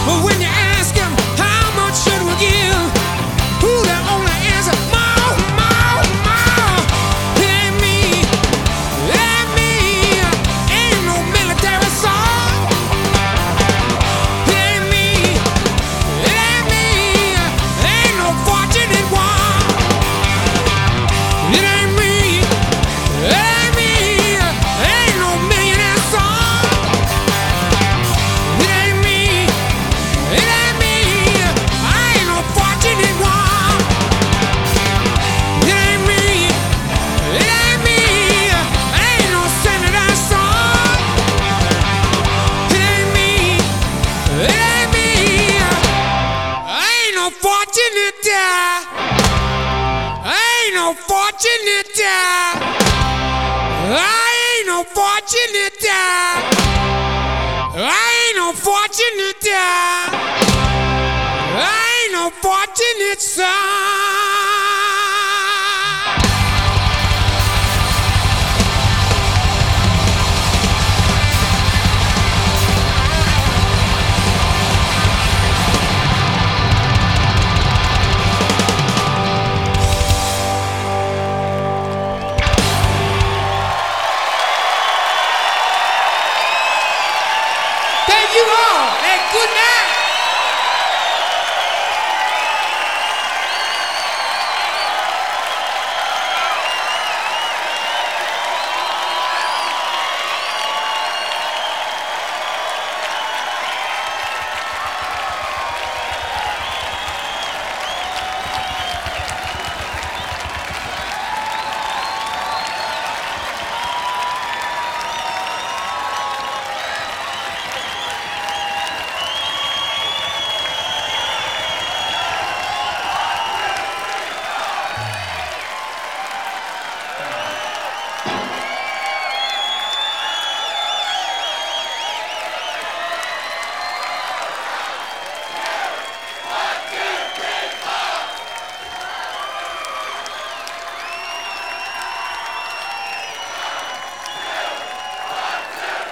But when you ask him how much should we give, who the only answer, more, more, more. It ain't me, it ain't me. Ain't no military song. It ain't me, it ain't me. Ain't no fortunate one. It ain't me, it ain't me. Ain't no millionaire song. It ain't me, it ain't me. I ain't no fortunate one. It ain't me, it ain't me. Ain't no senator song. It ain't me, it ain't me. I ain't no fortunate guy. I ain't no fortunate guy. I ain't no fortunate guy. I ain't no fortunate guy. I ain't no fortunate son.